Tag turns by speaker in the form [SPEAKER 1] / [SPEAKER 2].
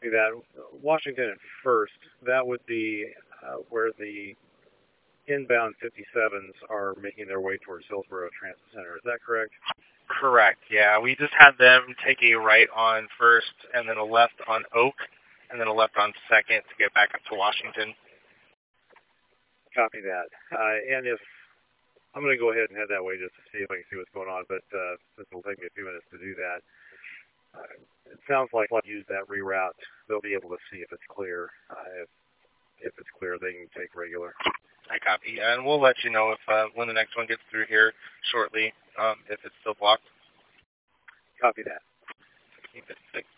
[SPEAKER 1] See that Washington at first, that would be where the inbound 57s are making their way towards Hillsborough Transit Center. Is that correct?
[SPEAKER 2] Correct, yeah. We just had them take a right on first, and then a left on Oak, and then a left on second to get back up to Washington.
[SPEAKER 1] Copy that. And if I'm going to go ahead and head that way just to see if I can see what's going on, but since it'll take me a few minutes to do that, it sounds like if I use that reroute, they'll be able to see if it's clear. If it's clear, they can take regular.
[SPEAKER 2] I copy, and we'll let you know if when the next one gets through here shortly, if it's still blocked.
[SPEAKER 1] Copy that.
[SPEAKER 2] Keep it 6.